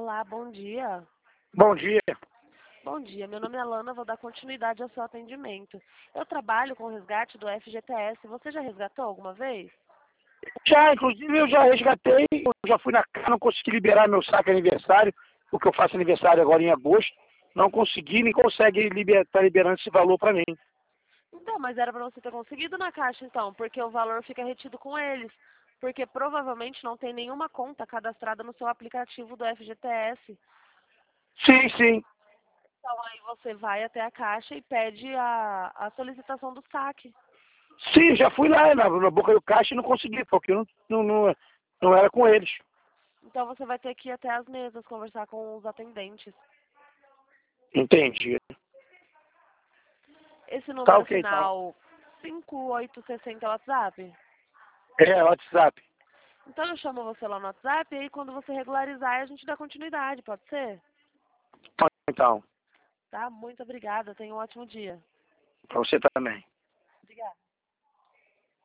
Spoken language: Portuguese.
Olá, bom dia. Bom dia. Bom dia, meu nome é Alana, vou dar continuidade ao seu atendimento. Eu trabalho com o resgate do FGTS. Você já resgatou alguma vez? Já, inclusive, eu já resgatei, eu já fui na casa, não consegui liberar meu saque aniversário, porque eu faço aniversário agora em agosto. Não consegui, nem consegue tá liberando esse valor para mim. Então, mas era para você ter conseguido na Caixa então, porque o valor fica retido com eles. Porque provavelmente não tem nenhuma conta cadastrada no seu aplicativo do FGTS. Sim, sim. Então aí você vai até a Caixa e pede a solicitação do saque. Sim, já fui lá na boca do caixa e não consegui, porque eu não era com eles. Então você vai ter que ir até as mesas conversar com os atendentes. Entendi. Esse Tá número ok, então. final 5860 é o WhatsApp? É, WhatsApp. Então eu chamo você lá no WhatsApp e aí quando você regularizar a gente dá continuidade, pode ser? Então, Tá? Muito obrigada, tenha um ótimo dia. para você também.